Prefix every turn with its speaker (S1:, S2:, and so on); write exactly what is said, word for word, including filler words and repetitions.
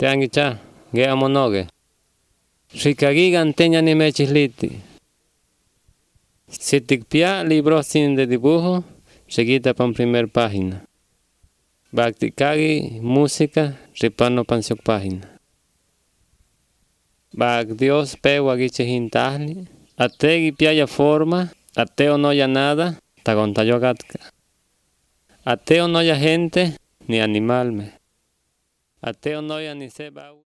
S1: Teangicha, ge amonoge. Rikagigan teña ni mechisliti. Si tikpia libros sin de dibujo, seguita pan primer página. Baktikagi música, ripano pan siok página. Bak Dios pe wagiche hintahli, ategi piaya forma, ateo no ya nada, tagontayo gatka. Ateo no ya gente, ni animal me. Ateo no ya ni seba.